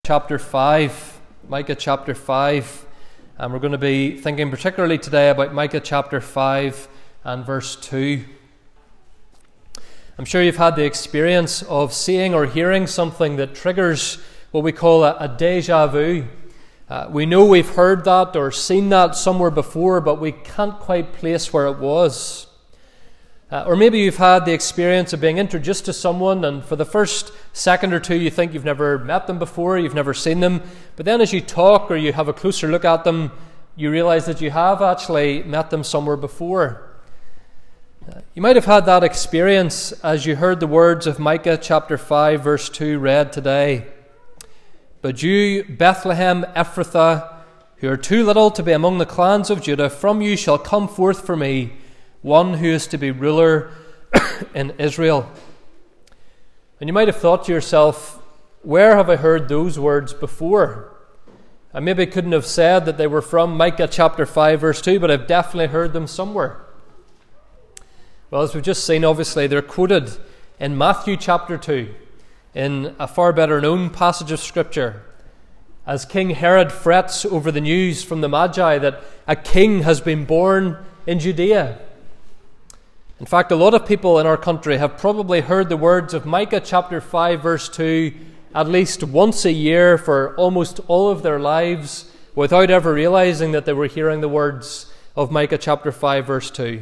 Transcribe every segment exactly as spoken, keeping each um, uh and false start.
Chapter five, Micah chapter five, and we're going to be thinking particularly today about Micah chapter five and verse two. I'm sure you've had the experience of seeing or hearing something that triggers what we call a, a déjà vu. Uh, we know we've heard that or seen that somewhere before, but we can't quite place where it was. Uh, or maybe you've had the experience of being introduced to someone, and for the first second or two you think you've never met them before, you've never seen them, but then as you talk or you have a closer look at them, you realize that you have actually met them somewhere before. Uh, you might have had that experience as you heard the words of Micah chapter five verse two read today. But you, Bethlehem Ephrathah, who are too little to be among the clans of Judah, from you shall come forth for me one who is to be ruler in Israel. And you might have thought to yourself, where have I heard those words before? I maybe couldn't have said that they were from Micah chapter five verse two, but I've definitely heard them somewhere. Well, as we've just seen, obviously, they're quoted in Matthew chapter two, in a far better known passage of Scripture, as King Herod frets over the news from the Magi that a king has been born in Judea. In fact, a lot of people in our country have probably heard the words of Micah chapter five verse two at least once a year for almost all of their lives without ever realizing that they were hearing the words of Micah chapter five verse two.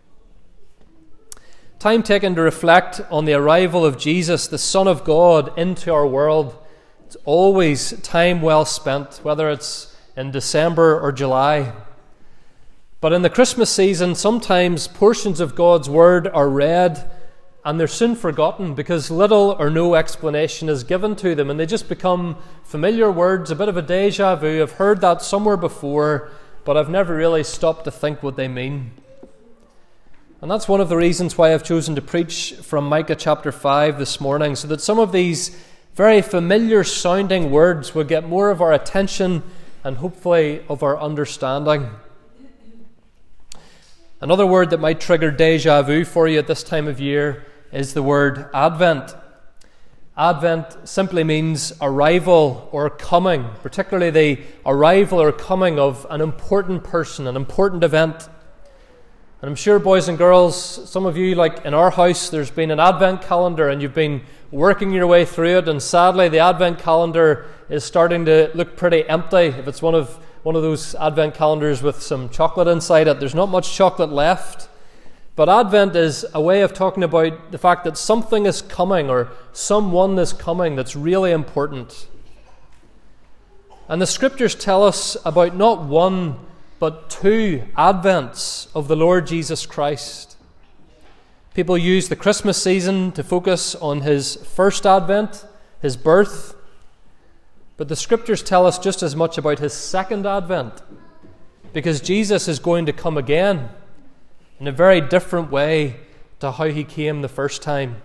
Time taken to reflect on the arrival of Jesus, the Son of God, into our world. It's always time well spent, whether it's in December or July. But in the Christmas season, sometimes portions of God's Word are read and they're soon forgotten because little or no explanation is given to them, and they just become familiar words, a bit of a déjà vu. I've heard that somewhere before, but I've never really stopped to think what they mean. And that's one of the reasons why I've chosen to preach from Micah chapter five this morning, so that some of these very familiar sounding words will get more of our attention and hopefully of our understanding. Another word that might trigger déjà vu for you at this time of year is the word Advent. Advent simply means arrival or coming, particularly the arrival or coming of an important person, an important event. And I'm sure, boys and girls, some of you, like in our house, there's been an Advent calendar and you've been working your way through it, and sadly the Advent calendar is starting to look pretty empty. If it's one of one of those Advent calendars with some chocolate inside it, there's not much chocolate left. But Advent is a way of talking about the fact that something is coming or someone is coming that's really important. And the Scriptures tell us about not one but two Advents of the Lord Jesus Christ. People use the Christmas season to focus on His first Advent, His birth. But the Scriptures tell us just as much about His second Advent, because Jesus is going to come again in a very different way to how He came the first time.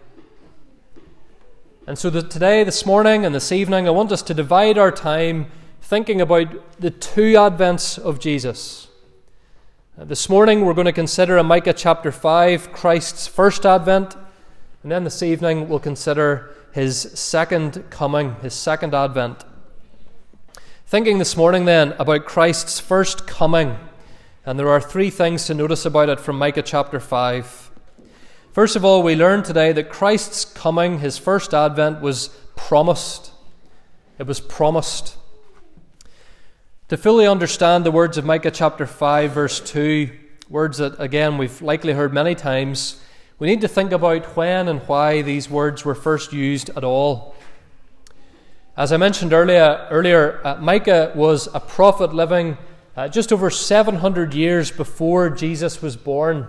And so that today, this morning and this evening, I want us to divide our time thinking about the two Advents of Jesus. Uh, this morning we're going to consider in Micah chapter five Christ's first Advent, and then this evening we'll consider His second coming, His second Advent. Thinking this morning then about Christ's first coming, and there are three things to notice about it from Micah chapter five. First of all, we learn today that Christ's coming, His first Advent, was promised. It was promised. To fully understand the words of Micah chapter five verse two, words that again we've likely heard many times, we need to think about when and why these words were first used at all. As I mentioned earlier, earlier uh, Micah was a prophet living uh, just over seven hundred years before Jesus was born.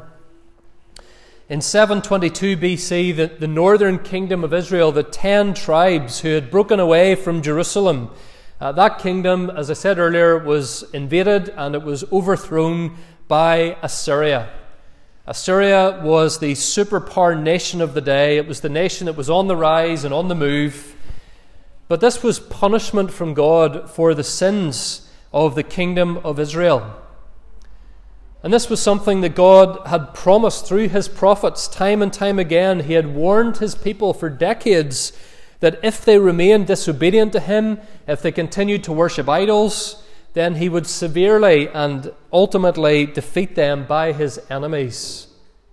In seven twenty-two B C, the, the northern kingdom of Israel, the ten tribes who had broken away from Jerusalem, uh, that kingdom, as I said earlier, was invaded and it was overthrown by Assyria. Assyria was the superpower nation of the day. It was the nation that was on the rise and on the move. But this was punishment from God for the sins of the kingdom of Israel. And this was something that God had promised through His prophets time and time again. He had warned His people for decades that if they remained disobedient to him, if they continued to worship idols, then he would severely and ultimately defeat them by his enemies.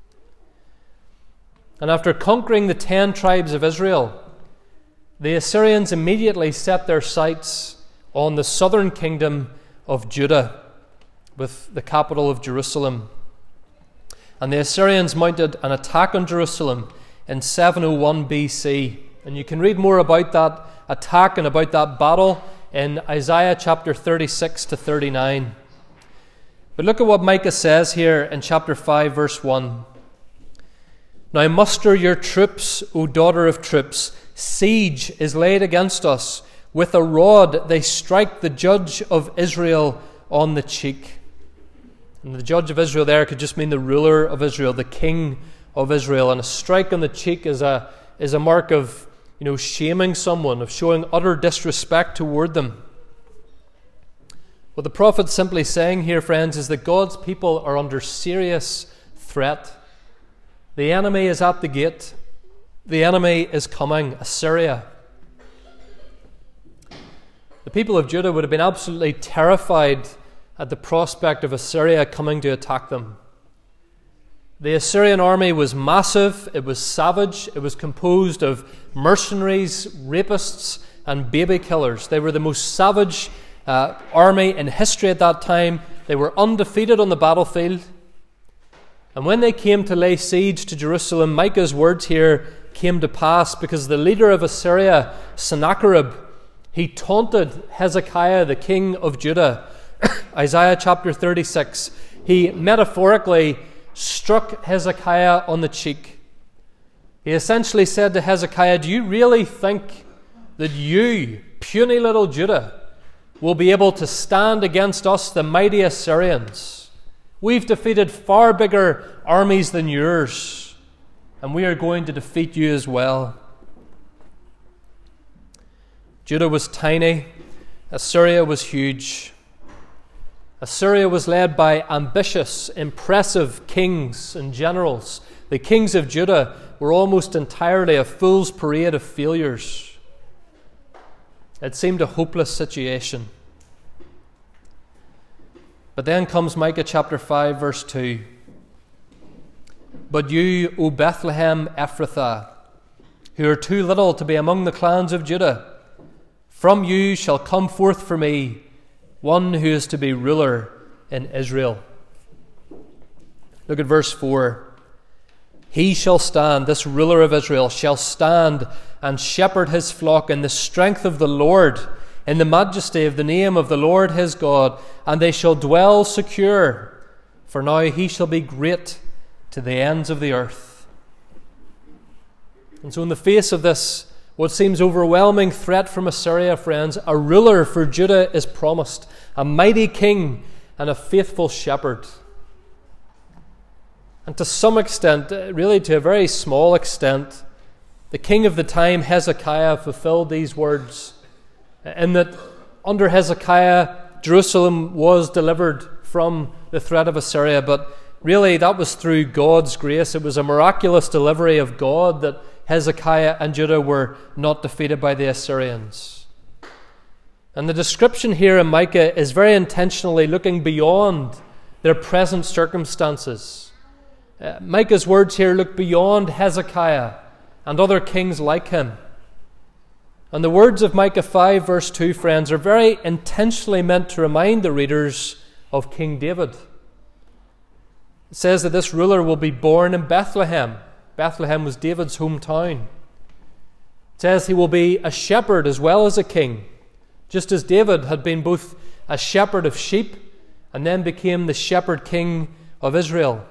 And after conquering the ten tribes of Israel, the Assyrians immediately set their sights on the southern kingdom of Judah, with the capital of Jerusalem. And the Assyrians mounted an attack on Jerusalem in seven oh one B C. And you can read more about that attack and about that battle in Isaiah chapter thirty-six to thirty-nine. But look at what Micah says here in chapter five, verse one. Now muster your troops, O daughter of troops. Siege is laid against us. With a rod they strike the judge of Israel on the cheek. And the judge of Israel there could just mean the ruler of Israel, the king of Israel. And a strike on the cheek is a, is a mark of, you know, shaming someone, of showing utter disrespect toward them. What the prophet's simply saying here, friends, is that God's people are under serious threat. The enemy is at the gate. The enemy is coming, Assyria. The people of Judah would have been absolutely terrified at the prospect of Assyria coming to attack them. The Assyrian army was massive, it was savage, it was composed of mercenaries, rapists, and baby killers. They were the most savage uh, army in history at that time. They were undefeated on the battlefield. And when they came to lay siege to Jerusalem, Micah's words here came to pass because the leader of Assyria, Sennacherib, he taunted Hezekiah, the king of Judah. Isaiah chapter thirty-six, he metaphorically struck Hezekiah on the cheek. He essentially said to Hezekiah, do you really think that you, puny little Judah, will be able to stand against us, the mighty Assyrians? We've defeated far bigger armies than yours, and we are going to defeat you as well. Judah was tiny, Assyria was huge. Assyria was led by ambitious, impressive kings and generals. The kings of Judah were almost entirely a fool's parade of failures. It seemed a hopeless situation. But then comes Micah chapter five, verse two. But you, O Bethlehem Ephrathah, who are too little to be among the clans of Judah, from you shall come forth for me one who is to be ruler in Israel. Look at verse four. He shall stand, this ruler of Israel, shall stand and shepherd his flock in the strength of the Lord, in the majesty of the name of the Lord his God, and they shall dwell secure, for now he shall be great to the ends of the earth. And so in the face of this, what seems overwhelming threat from Assyria, friends, a ruler for Judah is promised, a mighty king and a faithful shepherd. And to some extent, really to a very small extent, the king of the time, Hezekiah, fulfilled these words, in that under Hezekiah, Jerusalem was delivered from the threat of Assyria, but really that was through God's grace. It was a miraculous delivery of God that Hezekiah and Judah were not defeated by the Assyrians. And the description here in Micah is very intentionally looking beyond their present circumstances. Uh, Micah's words here look beyond Hezekiah and other kings like him. And the words of Micah five, verse two, friends, are very intentionally meant to remind the readers of King David. It says that this ruler will be born in Bethlehem. Bethlehem was David's hometown. It says he will be a shepherd as well as a king, just as David had been both a shepherd of sheep and then became the shepherd king of Israel.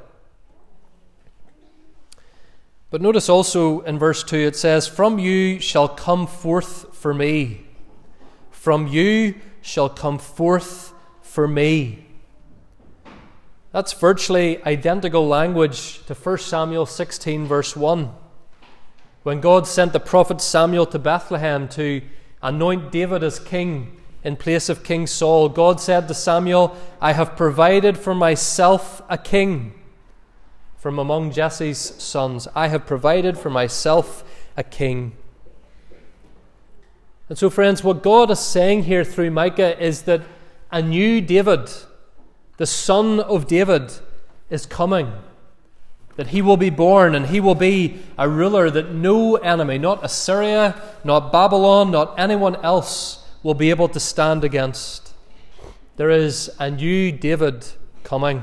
But notice also in verse two it says, from you shall come forth for me. From you shall come forth for me. That's virtually identical language to First Samuel sixteen, verse one. When God sent the prophet Samuel to Bethlehem to anoint David as king in place of King Saul, God said to Samuel, I have provided for myself a king from among Jesse's sons. I have provided for myself a king. And so, friends, what God is saying here through Micah is that a new David, the son of David, is coming. That he will be born, and he will be a ruler that no enemy, not Assyria, not Babylon, not anyone else, will be able to stand against. There is a new David coming.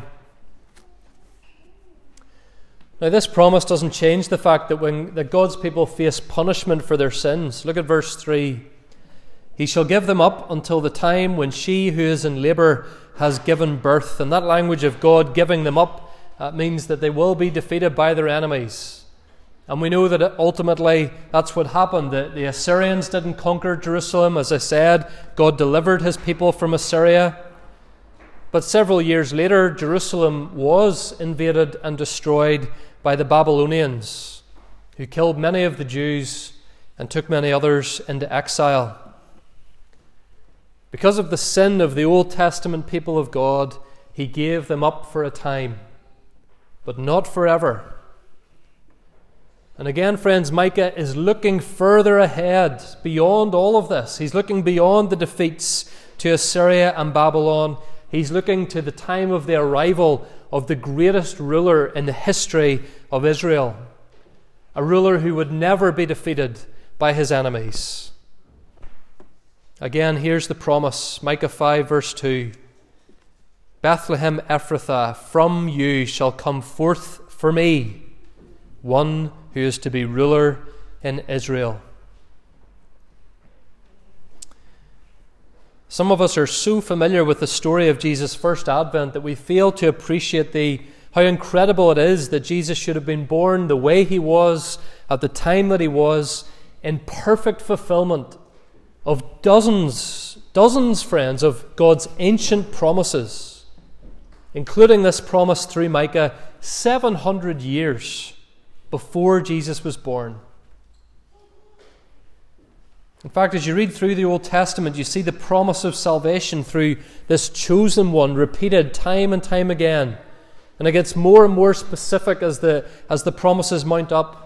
Now, this promise doesn't change the fact that when that God's people face punishment for their sins. Look at verse three. He shall give them up until the time when she who is in labour has given birth. And that language of God giving them up uh, means that they will be defeated by their enemies. And we know that ultimately that's what happened. The, the Assyrians didn't conquer Jerusalem. As I said, God delivered his people from Assyria. But several years later, Jerusalem was invaded and destroyed by the Babylonians, who killed many of the Jews and took many others into exile. Because of the sin of the Old Testament people of God, he gave them up for a time, but not forever. And again, friends, Micah is looking further ahead, beyond all of this. He's looking beyond the defeats to Assyria and Babylon. He's looking to the time of the arrival of the greatest ruler in the history of Israel, a ruler who would never be defeated by his enemies. Again, here's the promise, Micah five, verse two. Bethlehem Ephrathah, from you shall come forth for me one who is to be ruler in Israel. Some of us are so familiar with the story of Jesus' first advent that we fail to appreciate the how incredible it is that Jesus should have been born the way he was, at the time that he was, in perfect fulfillment of dozens, dozens, friends, of God's ancient promises, including this promise through Micah seven hundred years before Jesus was born. In fact, as you read through the Old Testament, you see the promise of salvation through this chosen one repeated time and time again. And it gets more and more specific as the, as the promises mount up.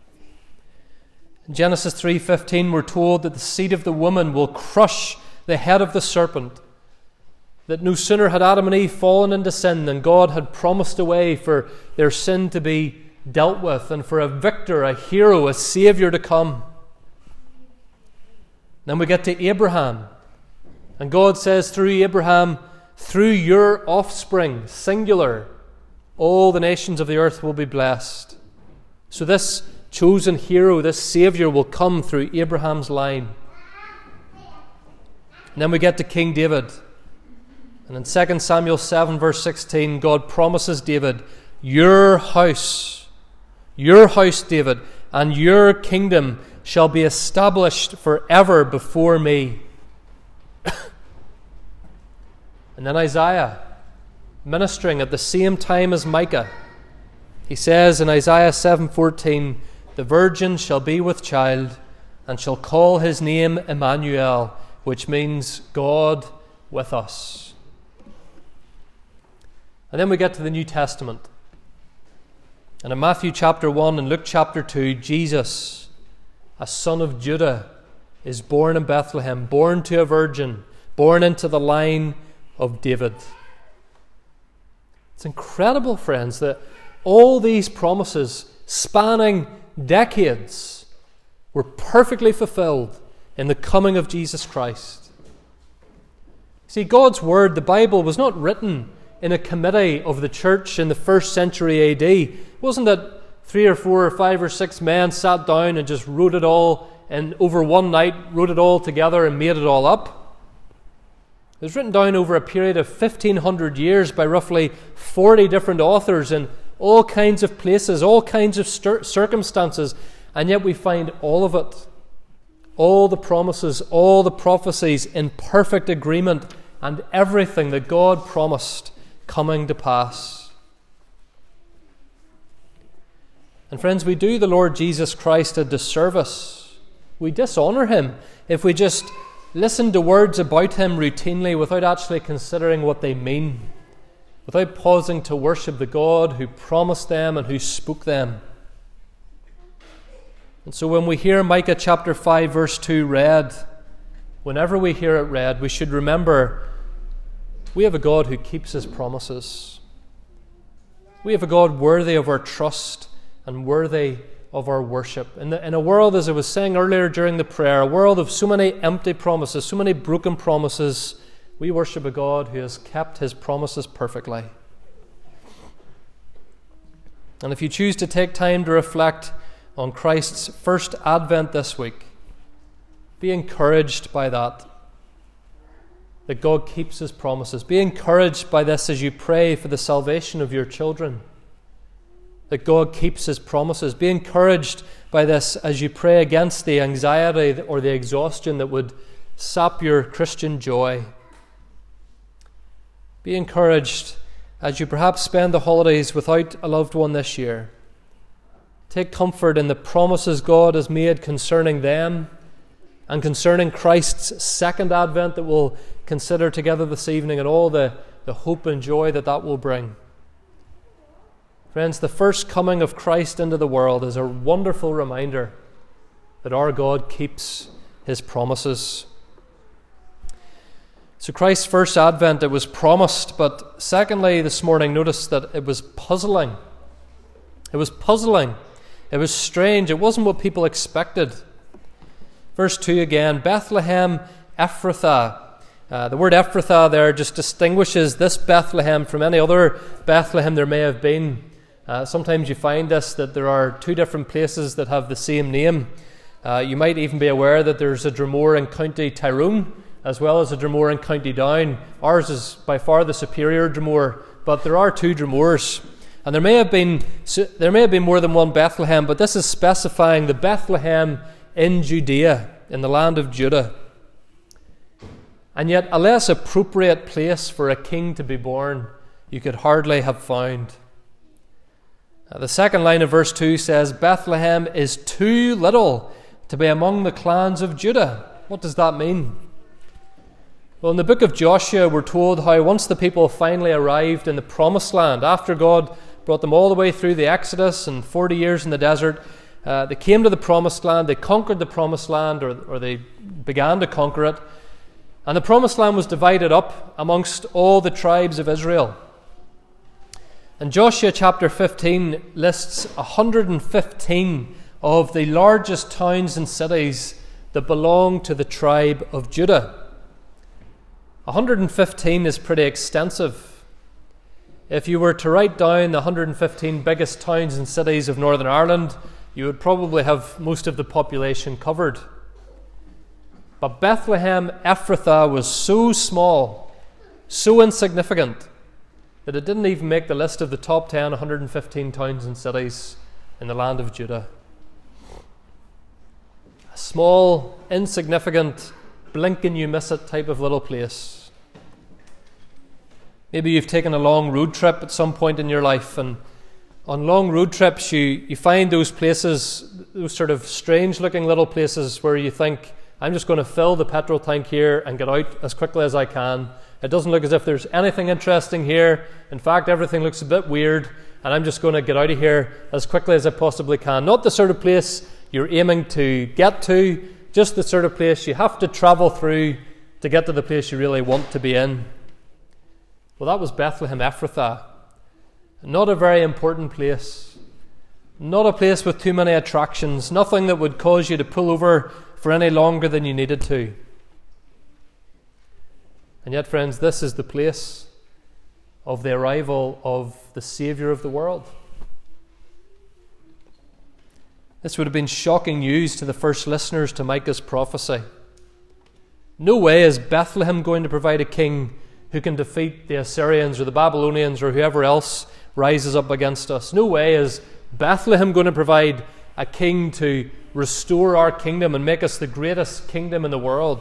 In Genesis three fifteen, we're told that the seed of the woman will crush the head of the serpent. That no sooner had Adam and Eve fallen into sin than God had promised a way for their sin to be dealt with and for a victor, a hero, a saviour to come. Then we get to Abraham. And God says through Abraham, through your offspring, singular, all the nations of the earth will be blessed. So this chosen hero, this saviour, will come through Abraham's line. And then we get to King David. And in Second Samuel seven, verse sixteen, God promises David, your house, your house, David, and your kingdom shall be established forever before me. And then Isaiah, ministering at the same time as Micah, he says in Isaiah seven fourteen, the virgin shall be with child and shall call his name Emmanuel, which means God with us. And then we get to the New Testament. And in Matthew chapter one and Luke chapter two, Jesus, a son of Judah, is born in Bethlehem, born to a virgin, born into the line of David. It's incredible, friends, that all these promises spanning decades were perfectly fulfilled in the coming of Jesus Christ. See, God's Word, the Bible, was not written in a committee of the church in the first century A D. It wasn't that three or four or five or six men sat down and just wrote it all and over one night wrote it all together and made it all up. It was written down over a period of fifteen hundred years by roughly forty different authors in all kinds of places, all kinds of stir- circumstances, and yet we find all of it, all the promises, all the prophecies in perfect agreement, and everything that God promised coming to pass. And friends, we do the Lord Jesus Christ a disservice. We dishonour him if we just listen to words about him routinely without actually considering what they mean, without pausing to worship the God who promised them and who spoke them. And so when we hear Micah chapter five verse two read, whenever we hear it read, we should remember we have a God who keeps his promises. We have a God worthy of our trust and worthy of our worship. In, the, in a world, as I was saying earlier during the prayer, a world of so many empty promises, so many broken promises, we worship a God who has kept his promises perfectly. And if you choose to take time to reflect on Christ's first advent this week, be encouraged by that, that God keeps his promises. Be encouraged by this as you pray for the salvation of your children, that God keeps his promises. Be encouraged by this as you pray against the anxiety or the exhaustion that would sap your Christian joy. Be encouraged as you perhaps spend the holidays without a loved one this year. Take comfort in the promises God has made concerning them and concerning Christ's second advent that we'll consider together this evening, and all the, the hope and joy that that will bring. Friends, the first coming of Christ into the world is a wonderful reminder that our God keeps his promises. So Christ's first advent, it was promised, but secondly, this morning, notice that it was puzzling. It was puzzling. It was strange. It wasn't what people expected. Verse two again, Bethlehem Ephrathah. Uh, the word Ephrathah there just distinguishes this Bethlehem from any other Bethlehem there may have been. Uh, sometimes you find this, that there are two different places that have the same name. Uh, you might even be aware that there's a Dromore in County Tyrone, as well as a Dromore in County Down. Ours is by far the superior Dromore, but there are two Dromores. And there may have been there may have been more than one Bethlehem, but this is specifying the Bethlehem in Judea, in the land of Judah. And yet a less appropriate place for a king to be born you could hardly have found. Uh, the second line of verse two says, Bethlehem is too little to be among the clans of Judah. What does that mean? Well, in the book of Joshua, we're told how once the people finally arrived in the promised land, after God brought them all the way through the Exodus and forty years in the desert, uh, they came to the promised land, they conquered the promised land, or, or they began to conquer it, and the promised land was divided up amongst all the tribes of Israel. And Joshua chapter fifteen lists one hundred fifteen of the largest towns and cities that belong to the tribe of Judah. one hundred fifteen is pretty extensive. If you were to write down the one hundred fifteen biggest towns and cities of Northern Ireland, you would probably have most of the population covered. But Bethlehem Ephrathah was so small, so insignificant, that it didn't even make the list of the top ten one hundred fifteen towns and cities in the land of Judah. A small, insignificant, blink and you miss it type of little place. Maybe you've taken a long road trip at some point in your life, and on long road trips you, you find those places, those sort of strange looking little places where you think, I'm just going to fill the petrol tank here and get out as quickly as I can. It doesn't look as if there's anything interesting here. In fact, everything looks a bit weird, and I'm just going to get out of here as quickly as I possibly can. Not the sort of place you're aiming to get to, just the sort of place you have to travel through to get to the place you really want to be in. Well, that was Bethlehem Ephrathah. Not a very important place. Not a place with too many attractions. Nothing that would cause you to pull over for any longer than you needed to. And yet, friends, this is the place of the arrival of the Saviour of the world. This would have been shocking news to the first listeners to Micah's prophecy. No way is Bethlehem going to provide a king who can defeat the Assyrians or the Babylonians or whoever else rises up against us. No way is Bethlehem going to provide a king to restore our kingdom and make us the greatest kingdom in the world.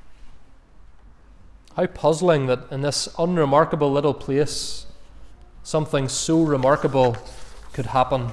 How puzzling that in this unremarkable little place something so remarkable could happen.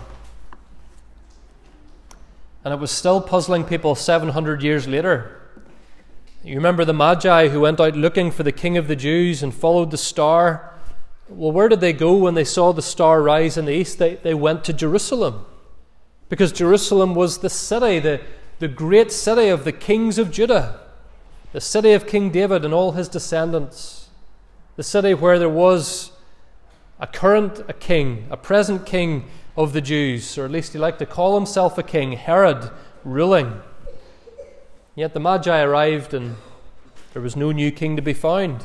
And it was still puzzling people seven hundred years later. You remember the Magi who went out looking for the King of the Jews and followed the star? Well, where did they go when they saw the star rise in the east? They, they went to Jerusalem. Because Jerusalem was the city, the, the great city of the kings of Judah. the city of King David and all his descendants, the city where there was a current a king, a present king of the Jews, or at least he liked to call himself a king, Herod, ruling. Yet the Magi arrived and there was no new king to be found.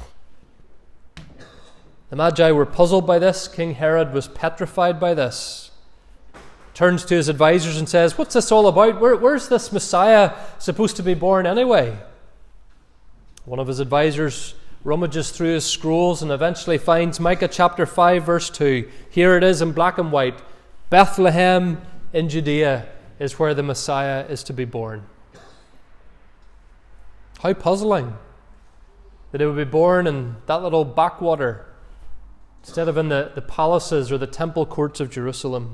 The Magi were puzzled by this. King Herod was petrified by this. Turns to his advisors and says, "What's this all about? Where, where's this Messiah supposed to be born anyway?" One of his advisors rummages through his scrolls and eventually finds Micah chapter five verse two. Here it is in black and white. Bethlehem in Judea is where the Messiah is to be born. How puzzling that he would be born in that little backwater instead of in the, the palaces or the temple courts of Jerusalem.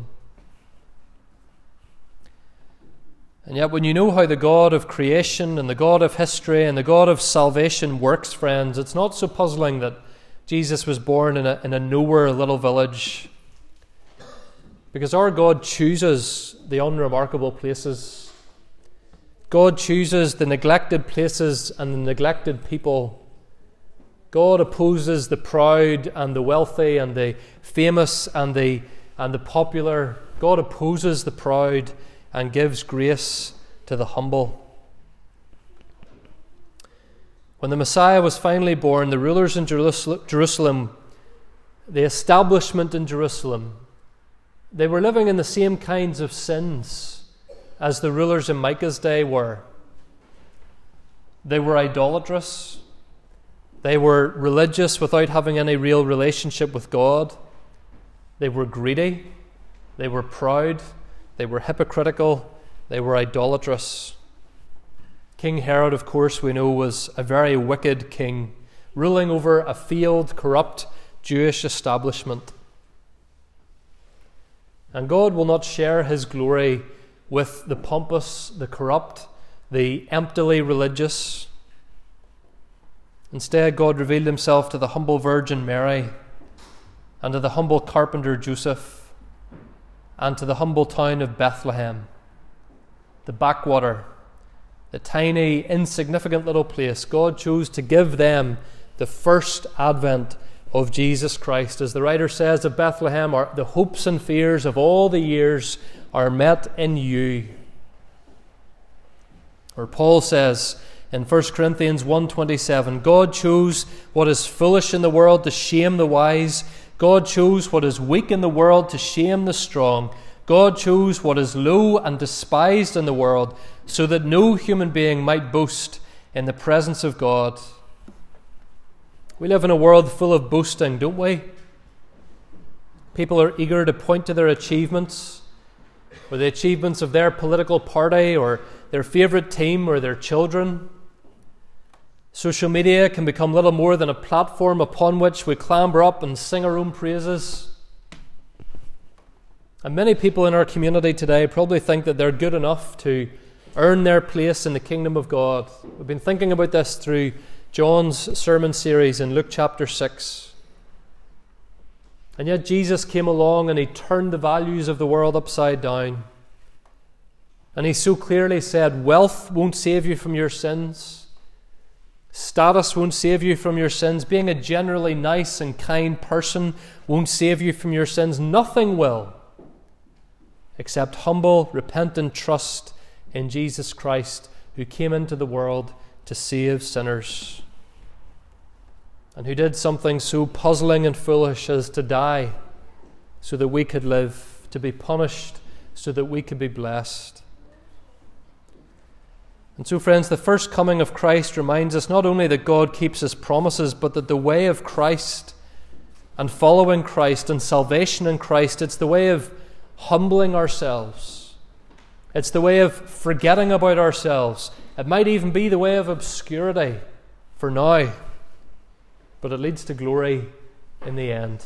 And yet when you know how the God of creation and the God of history and the God of salvation works, friends, it's not so puzzling that Jesus was born in a, in a nowhere little village. Because our God chooses the unremarkable places. God chooses the neglected places and the neglected people. God opposes the proud and the wealthy and the famous and the, and the popular. God opposes the proud and gives grace to the humble. When the Messiah was finally born, the rulers in Jerusalem, the establishment in Jerusalem, they were living in the same kinds of sins as the rulers in Micah's day were. They were idolatrous. They were religious without having any real relationship with God. They were greedy. They were proud. They were hypocritical. They were idolatrous. King Herod, of course, we know, was a very wicked king, ruling over a failed, corrupt Jewish establishment. And God will not share his glory with the pompous, the corrupt, the emptily religious. Instead, God revealed himself to the humble Virgin Mary and to the humble carpenter Joseph and to the humble town of Bethlehem, the backwater, the tiny, insignificant little place. God chose to give them the first advent of Jesus Christ. As the writer says of Bethlehem, are the hopes and fears of all the years are met in you. Or Paul says in First Corinthians one twenty-seven, God chose what is foolish in the world to shame the wise. God chose what is weak in the world to shame the strong. God chose what is low and despised in the world, so that no human being might boast in the presence of God. We live in a world full of boasting, don't we? People are eager to point to their achievements, or the achievements of their political party, or their favourite team, or their children. Social media can become little more than a platform upon which we clamber up and sing our own praises. And many people in our community today probably think that they're good enough to earn their place in the kingdom of God. We've been thinking about this through John's sermon series in Luke chapter six. And yet Jesus came along and he turned the values of the world upside down. And he so clearly said, wealth won't save you from your sins. Status won't save you from your sins. Being a generally nice and kind person won't save you from your sins. Nothing will, except humble, repentant trust in Jesus Christ, who came into the world to save sinners, and who did something so puzzling and foolish as to die so that we could live, to be punished so that we could be blessed. And so, friends, the first coming of Christ reminds us not only that God keeps his promises, but that the way of Christ and following Christ and salvation in Christ, it's the way of humbling ourselves. It's the way of forgetting about ourselves. It might even be the way of obscurity for now, but it leads to glory in the end.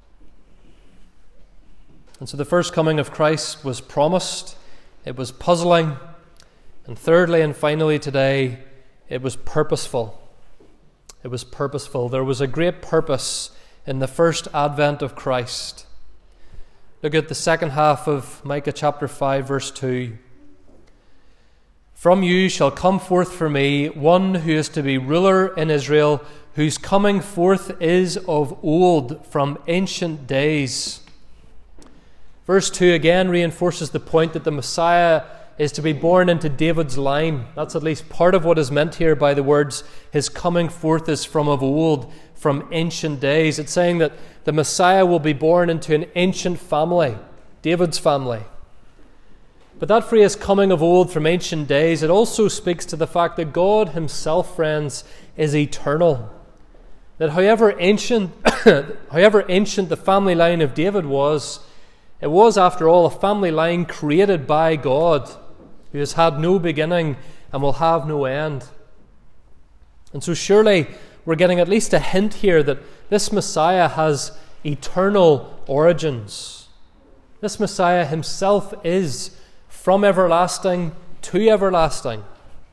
And so the first coming of Christ was promised. It was puzzling. And thirdly and finally today, it was purposeful. It was purposeful. There was a great purpose in the first advent of Christ. Look at the second half of Micah chapter five, verse two. From you shall come forth for me one who is to be ruler in Israel, whose coming forth is of old, from ancient days. Verse two again reinforces the point that the Messiah is to be born into David's line. That's at least part of what is meant here by the words, his coming forth is from of old, from ancient days. It's saying that the Messiah will be born into an ancient family, David's family. But that phrase, coming of old, from ancient days, it also speaks to the fact that God himself, friends, is eternal. That however ancient, however ancient the family line of David was, it was, after all, a family line created by God, who has had no beginning and will have no end. And so surely we're getting at least a hint here that this Messiah has eternal origins. This Messiah himself is from everlasting to everlasting.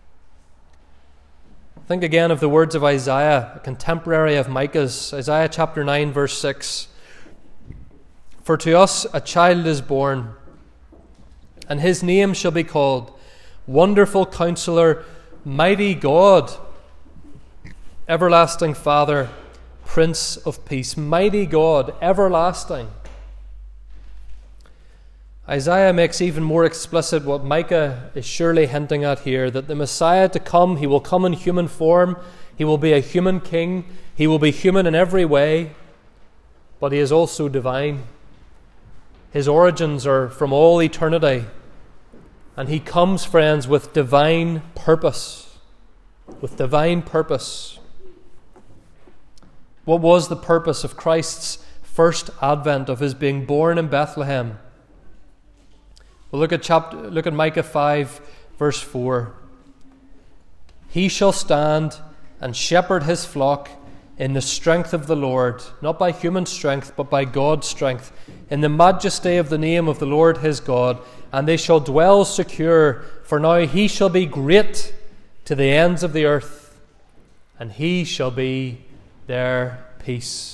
Think again of the words of Isaiah, a contemporary of Micah's, Isaiah chapter nine, verse six. For to us a child is born, and his name shall be called Wonderful Counselor, Mighty God, Everlasting Father, Prince of Peace. Mighty God, everlasting. Isaiah makes even more explicit what Micah is surely hinting at here, that the Messiah to come, he will come in human form, he will be a human king, he will be human in every way, but he is also divine. His origins are from all eternity, and he comes, friends, with divine purpose. With divine purpose. What was the purpose of Christ's first advent, of his being born in Bethlehem? Well, look at chapter, look at Micah five, verse four. He shall stand and shepherd his flock in the strength of the Lord, not by human strength, but by God's strength, in the majesty of the name of the Lord his God, and they shall dwell secure, for now he shall be great to the ends of the earth, and he shall be their peace.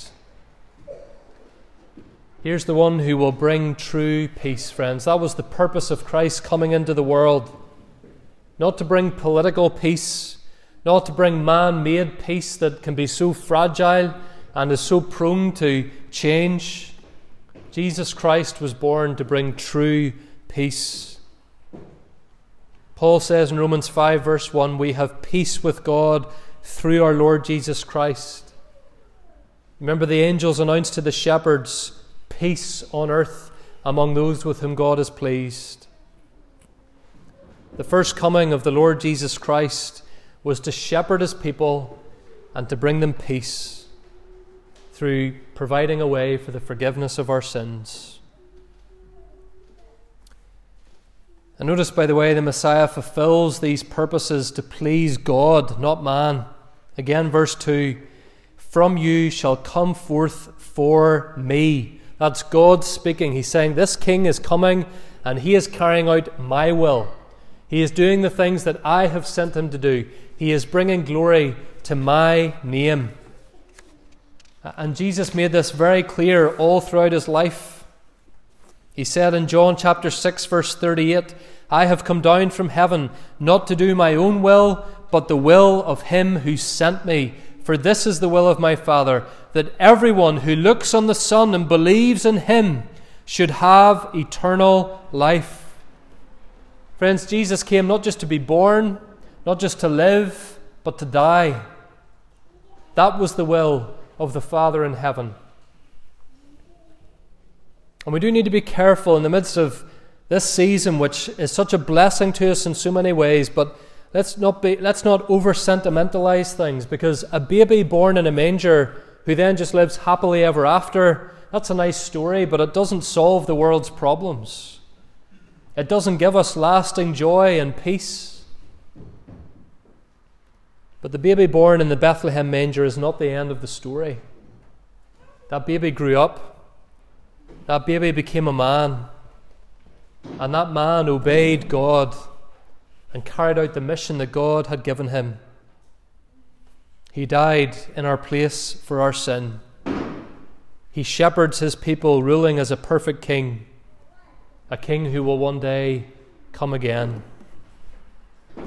Here's the one who will bring true peace, friends. That was the purpose of Christ coming into the world. Not to bring political peace, not to bring man-made peace that can be so fragile and is so prone to change. Jesus Christ was born to bring true peace. Paul says in Romans five, verse one, we have peace with God through our Lord Jesus Christ. Remember, the angels announced to the shepherds, peace on earth among those with whom God is pleased. The first coming of the Lord Jesus Christ was to shepherd his people and to bring them peace through providing a way for the forgiveness of our sins. And notice, by the way, the Messiah fulfills these purposes to please God, not man. Again, verse two, from you shall come forth for me. That's God speaking. He's saying this king is coming and he is carrying out my will. He is doing the things that I have sent him to do. He is bringing glory to my name. And Jesus made this very clear all throughout his life. He said in John chapter six, verse thirty-eight, I have come down from heaven not to do my own will, but the will of him who sent me. For this is the will of my Father, that everyone who looks on the Son and believes in him should have eternal life. Friends, Jesus came not just to be born, not just to live, but to die. That was the will of the Father in heaven. And we do need to be careful in the midst of this season, which is such a blessing to us in so many ways, but Let's not be. Let's not over-sentimentalize things, because a baby born in a manger who then just lives happily ever after, that's a nice story, but it doesn't solve the world's problems. It doesn't give us lasting joy and peace. But the baby born in the Bethlehem manger is not the end of the story. That baby grew up. That baby became a man. And that man obeyed God and carried out the mission that God had given him. He died in our place for our sin. He shepherds his people, ruling as a perfect king, a king who will one day come again.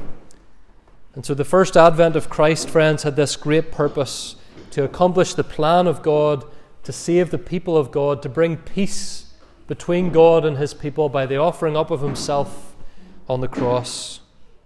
And so the first advent of Christ, friends, had this great purpose to accomplish the plan of God, to save the people of God, to bring peace between God and his people by the offering up of himself on the cross.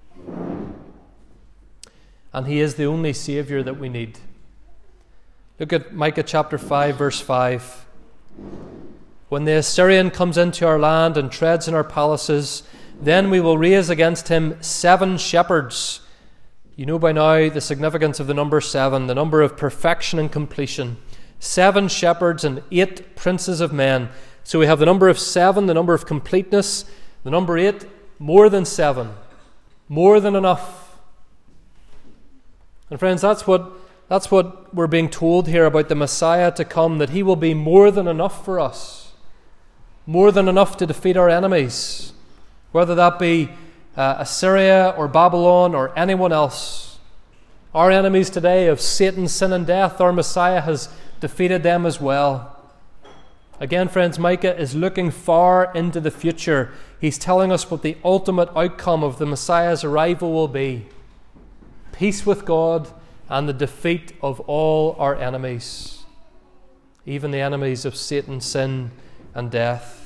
And he is the only Saviour that we need. Look at Micah chapter five, verse five. When the Assyrian comes into our land and treads in our palaces, then we will raise against him seven shepherds. You know by now the significance of the number seven, the number of perfection and completion. Seven shepherds and eight princes of men. So we have the number of seven, the number of completeness. The number eight, more than seven. More than enough. And friends, that's what, that's what we're being told here about the Messiah to come, that he will be more than enough for us. More than enough to defeat our enemies. Whether that be uh, Assyria or Babylon or anyone else. Our enemies today of Satan, sin and death, our Messiah has defeated them as well. Again, friends, Micah is looking far into the future. He's telling us what the ultimate outcome of the Messiah's arrival will be. Peace with God and the defeat of all our enemies. Even the enemies of Satan, sin and death.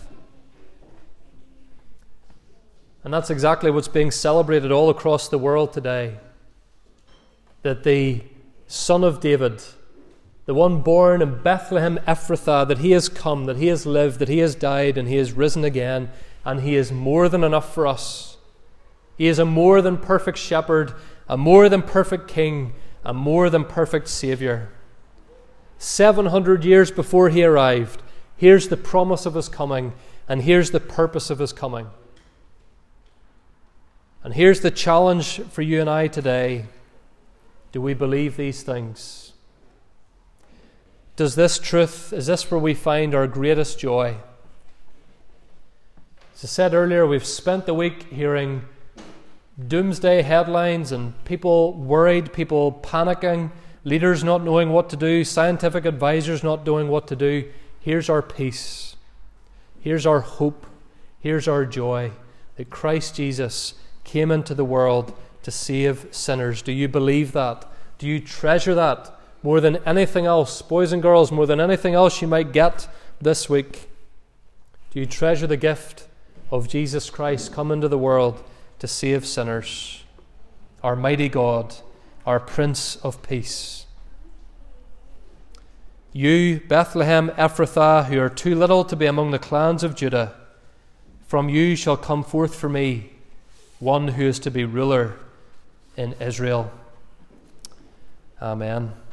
And that's exactly what's being celebrated all across the world today. That the Son of David, the one born in Bethlehem Ephrathah, that he has come, that he has lived, that he has died, and he has risen again, and he is more than enough for us. He is a more than perfect shepherd, a more than perfect king, a more than perfect Saviour. Seven hundred years before he arrived, here's the promise of his coming, and here's the purpose of his coming. And here's the challenge for you and I today. Do we believe these things? Does this truth, is this where we find our greatest joy? As I said earlier, we've spent the week hearing doomsday headlines and people worried, people panicking, leaders not knowing what to do, scientific advisors not knowing what to do. Here's our peace. Here's our hope. Here's our joy that Christ Jesus came into the world to save sinners. Do you believe that? Do you treasure that more than anything else? Boys and girls, more than anything else you might get this week. Do you treasure the gift of Jesus Christ come into the world to save sinners? Our mighty God, our Prince of Peace. You, Bethlehem Ephrathah, who are too little to be among the clans of Judah, from you shall come forth for me one who is to be ruler in Israel. Amen.